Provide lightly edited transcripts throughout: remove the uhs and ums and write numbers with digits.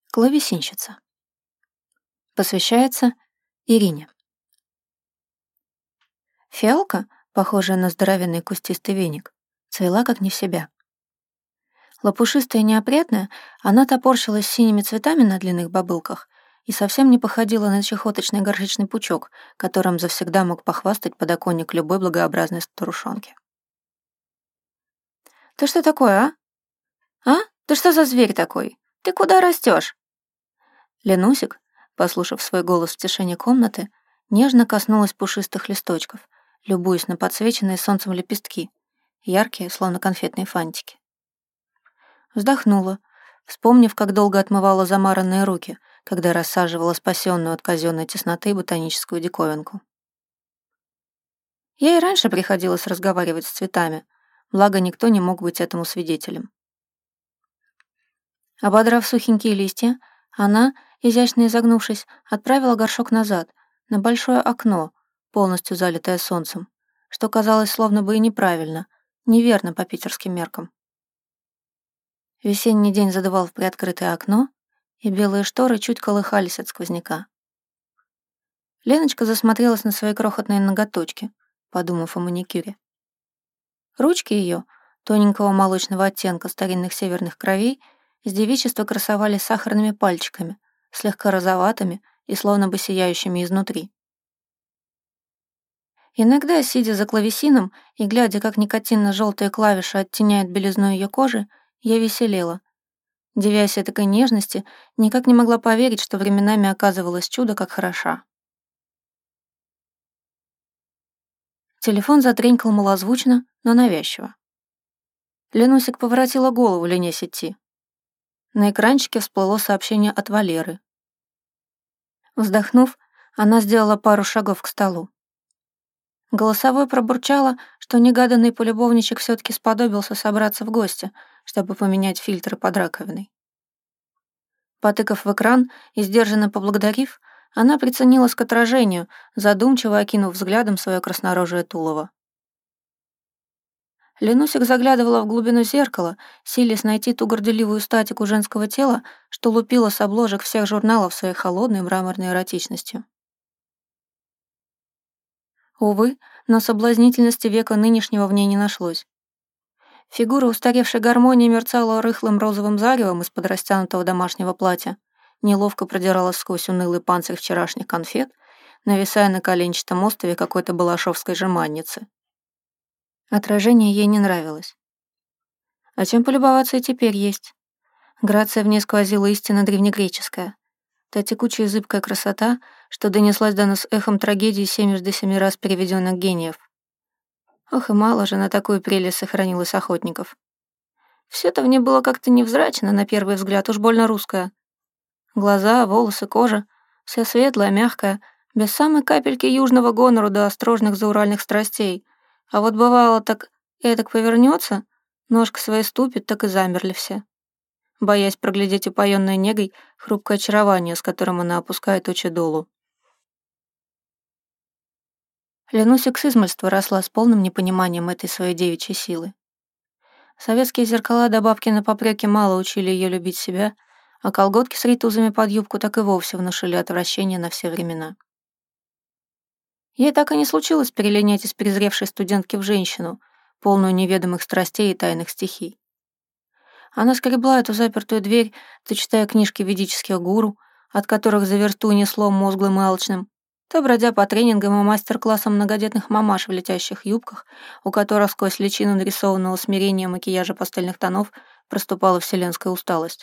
Клавесинщица. Посвящается Ирине. Фиалка, похожая на здоровенный кустистый веник, цвела как не в себя. Лопушистая и неопрятная, она топорщилась синими цветами на длинных бобылках и совсем не походила на чехоточный горшечный пучок, которым завсегда мог похвастать подоконник любой благообразной старушонки. «Ты что такое, а? А? Ты что за зверь такой? Ты куда растешь?» Ленусик, послушав свой голос в тишине комнаты, нежно коснулась пушистых листочков, любуясь на подсвеченные солнцем лепестки, яркие, словно конфетные фантики. Вздохнула, вспомнив, как долго отмывала замаранные руки, когда рассаживала спасенную от казенной тесноты ботаническую диковинку. Ей и раньше приходилось разговаривать с цветами, благо никто не мог быть этому свидетелем. Ободрав сухенькие листья, она, изящно изогнувшись, отправила горшок назад, на большое окно, полностью залитое солнцем, что казалось словно бы и неправильно, неверно по питерским меркам. Весенний день задувал в приоткрытое окно, и белые шторы чуть колыхались от сквозняка. Леночка засмотрелась на свои крохотные ноготочки, подумав о маникюре. Ручки ее, тоненького молочного оттенка старинных северных кровей, с девичества красовались сахарными пальчиками, слегка розоватыми и словно бы сияющими изнутри. Иногда, сидя за клавесином и глядя, как никотинно-желтые клавиши оттеняют белизну ее кожи, я веселела. Дивясь этакой нежности, никак не могла поверить, что временами оказывалось чудо как хороша. Телефон затренькал малозвучно, но навязчиво. Ленусик поворотила голову, ленясь идти. На экранчике всплыло сообщение от Валеры. Вздохнув, она сделала пару шагов к столу. Голосовой пробурчала, что негаданный полюбовничек все-таки сподобился собраться в гости, чтобы поменять фильтры под раковиной. Потыкав в экран и сдержанно поблагодарив, она приценилась к отражению, задумчиво окинув взглядом свое краснорожее тулово. Ленусик заглядывала в глубину зеркала, силясь найти ту горделивую статику женского тела, что лупила с обложек всех журналов своей холодной мраморной эротичностью. Увы, но соблазнительности века нынешнего в ней не нашлось. Фигура устаревшей гармонии мерцала рыхлым розовым заревом из-под растянутого домашнего платья, неловко продиралась сквозь унылый панцирь вчерашних конфет, нависая на коленчатом острове какой-то балашовской жеманницы. Отражение ей не нравилось. А чем полюбоваться и теперь есть. Грация в ней сквозила истинно древнегреческая. Та текучая и зыбкая красота, что донеслась до нас эхом трагедии 77 раз переведенных гениев. Ох, и мало же на такую прелесть сохранилось охотников. Все-то в ней было как-то невзрачно, на первый взгляд, уж больно русское. Глаза, волосы, кожа — вся светлая, мягкая, без самой капельки южного гонора до острожных зауральных страстей. А вот бывало так эдак повернется, ножка своей ступит, так и замерли все, боясь проглядеть упоенной негой хрупкое очарование, с которым она опускает очи долу. Ленусик с измальства росла с полным непониманием этой своей девичьей силы. Советские зеркала до бабкиной попреки мало учили ее любить себя, а колготки с ритузами под юбку так и вовсе внушили отвращение на все времена. Ей так и не случилось перелинять из презревшей студентки в женщину, полную неведомых страстей и тайных стихий. Она скребла эту запертую дверь, то читая книжки ведических гуру, от которых за версту несло мозглым и алчным, то бродя по тренингам и мастер-классам многодетных мамаш в летящих юбках, у которых сквозь личину нарисованного смирения макияжа пастельных тонов проступала вселенская усталость.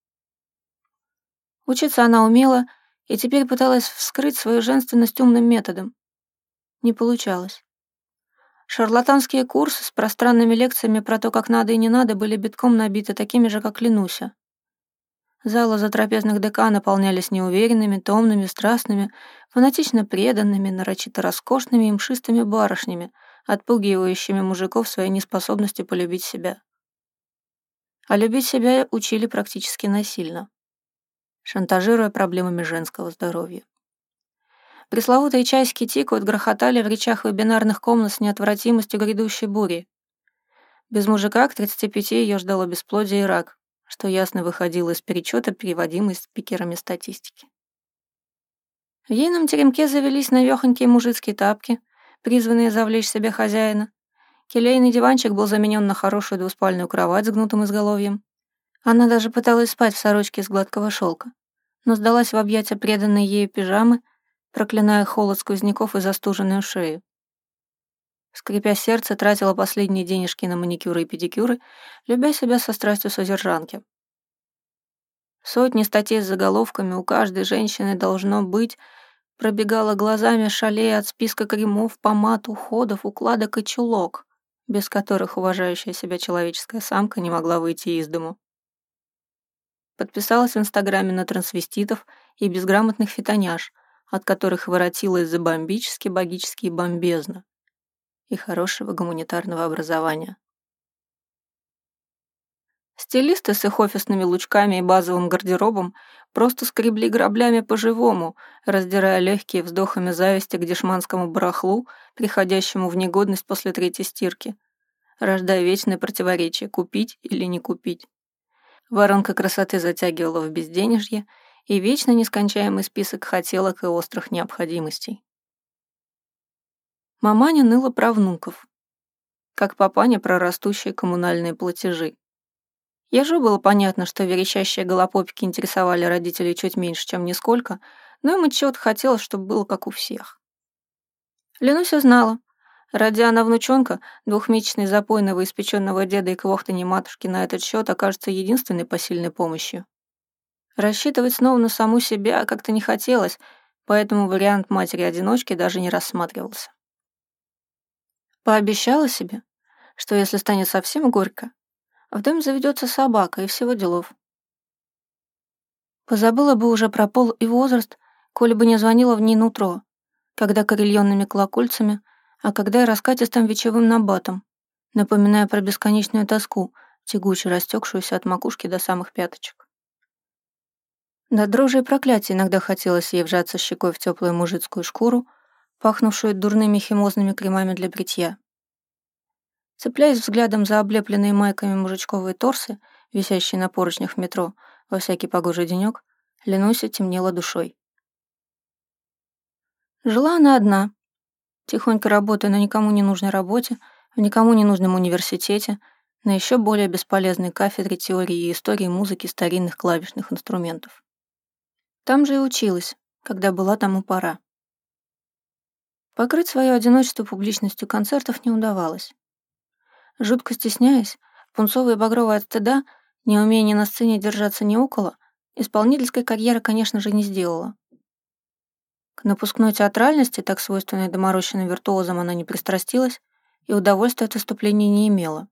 Учиться она умела и теперь пыталась вскрыть свою женственность умным методом. Не получалось. Шарлатанские курсы с пространными лекциями про то, как надо и не надо, были битком набиты такими же, как Ленуся. Залы затрапезных ДК наполнялись неуверенными, томными, страстными, фанатично преданными, нарочито роскошными и мшистыми барышнями, отпугивающими мужиков своей неспособностью полюбить себя. А любить себя учили практически насильно, шантажируя проблемами женского здоровья. Пресловутые часики тикают, грохотали в речах вебинарных комнат с неотвратимостью грядущей бури. Без мужика к 35 ее ждало бесплодие и рак, что ясно выходило из перечета, переводимой спикерами статистики. В ейном теремке завелись навехонькие мужицкие тапки, призванные завлечь себе хозяина. Келейный диванчик был заменен на хорошую двуспальную кровать с гнутым изголовьем. Она даже пыталась спать в сорочке из гладкого шелка, но сдалась в объятия преданной ею пижамы, проклиная холод сквозняков и застуженную шею. Скрипя сердце, тратила последние денежки на маникюры и педикюры, любя себя со страстью содержанки. Сотни статей с заголовками «У каждой женщины должно быть» пробегала глазами, шалея от списка кремов, помад, уходов, укладок и чулок, без которых уважающая себя человеческая самка не могла выйти из дому. Подписалась в Инстаграме на трансвеститов и безграмотных фитоняж, от которых воротилась за бомбические бомбезно и хорошего гуманитарного образования. Стилисты с их офисными лучками и базовым гардеробом просто скребли граблями по-живому, раздирая легкие вздохами зависти к дешманскому барахлу, приходящему в негодность после третьей стирки, рождая вечное противоречие купить или не купить. Воронка красоты затягивала в безденежье и вечно нескончаемый список хотелок и острых необходимостей. Маманя ныла про внуков, как папаня про растущие коммунальные платежи. Ежу было понятно, что верещащие голопопики интересовали родителей чуть меньше, чем нисколько, но им отчего-то хотелось, чтобы было как у всех. Ленуся знала. Ради она внучонка, двухмесячный запой новоиспеченного деда и квохтанье матушки на этот счет окажется единственной посильной помощью. Рассчитывать снова на саму себя как-то не хотелось, поэтому вариант матери-одиночки даже не рассматривался. Пообещала себе, что если станет совсем горько, в доме заведется собака и всего делов. Позабыла бы уже про пол и возраст, коли бы не звонила в ней утро, когда карельонными колокольцами, а когда и раскатистым вечевым набатом, напоминая про бесконечную тоску, тягуче растекшуюся от макушки до самых пяточек. До дрожи и проклятия иногда хотелось ей вжаться щекой в теплую мужицкую шкуру, пахнувшую дурными химозными кремами для бритья. Цепляясь взглядом за облепленные майками мужичковые торсы, висящие на поручнях в метро во всякий погожий денек, Ленуся темнела душой. Жила она одна, тихонько работая на никому не нужной работе, в никому не нужном университете, на еще более бесполезной кафедре теории и истории музыки старинных клавишных инструментов. Там же и училась, когда была тому пора. Покрыть свое одиночество публичностью концертов не удавалось. Жутко стесняясь, пунцовая и багровая от стыда, неумение на сцене держаться не около, исполнительской карьеры, конечно же, не сделала. К напускной театральности, так свойственной доморощенным виртуозам, она не пристрастилась и удовольствия от выступления не имела.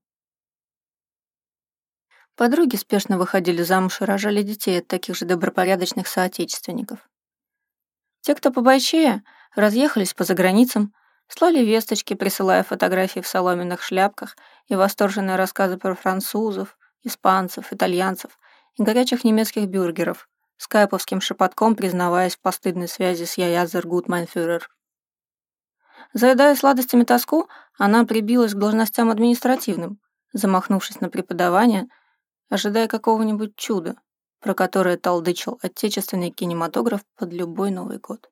Подруги спешно выходили замуж и рожали детей от таких же добропорядочных соотечественников. Те, кто побойчее, разъехались по заграницам, слали весточки, присылая фотографии в соломенных шляпках и восторженные рассказы про французов, испанцев, итальянцев и горячих немецких бюргеров, скайповским шепотком признаваясь в постыдной связи с «Я Язер Гутмайнфюрер». Заедая сладостями тоску, она прибилась к должностям административным, замахнувшись на преподавание, ожидая какого-нибудь чуда, про которое толдычил отечественный кинематограф под любой Новый год.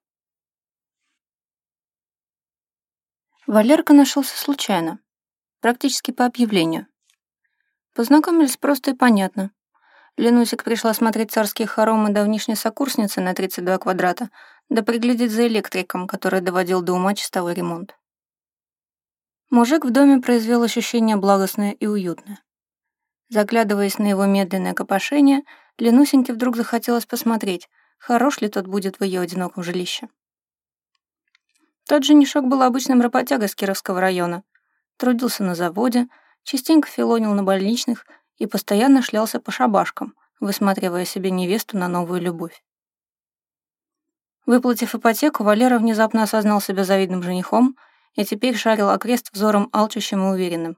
Валерка нашелся случайно, практически по объявлению. Познакомились просто и понятно. Ленусик пришла смотреть царские хоромы давнишней сокурсницы на 32 квадрата, да приглядеть за электриком, который доводил до ума чистовой ремонт. Мужик в доме произвел ощущение благостное и уютное. Заглядываясь на его медленное копошение, Ленусеньке вдруг захотелось посмотреть, хорош ли тот будет в ее одиноком жилище. Тот женишок был обычным работягой с Кировского района, трудился на заводе, частенько филонил на больничных и постоянно шлялся по шабашкам, высматривая себе невесту на новую любовь. Выплатив ипотеку, Валера внезапно осознал себя завидным женихом и теперь шарил окрест взором алчущим и уверенным.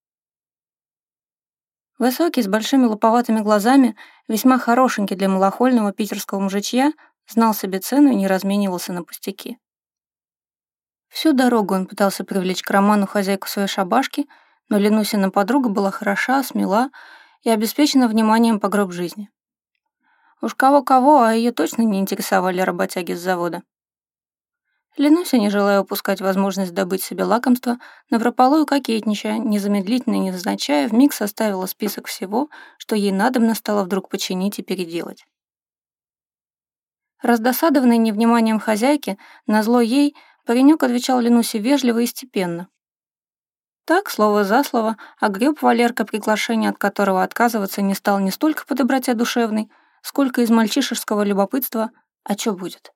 Высокий, с большими луповатыми глазами, весьма хорошенький для малохольного питерского мужичья, знал себе цену и не разменивался на пустяки. Всю дорогу он пытался привлечь к роману хозяйку своей шабашки, но Ленусина подруга была хороша, смела и обеспечена вниманием по гроб жизни. Уж кого-кого, а ее точно не интересовали работяги с завода. Ленуся, не желая упускать возможность добыть себе лакомство, напропалую кокетничая, незамедлительно и невзначай, вмиг составила список всего, что ей надобно стало вдруг починить и переделать. Раздосадованный невниманием хозяйки, назло ей, паренек отвечал Ленусе вежливо и степенно. Так, слово за слово, огреб Валерка приглашение, от которого отказываться не стал не столько по доброте душевной, сколько из мальчишеского любопытства, а чё будет.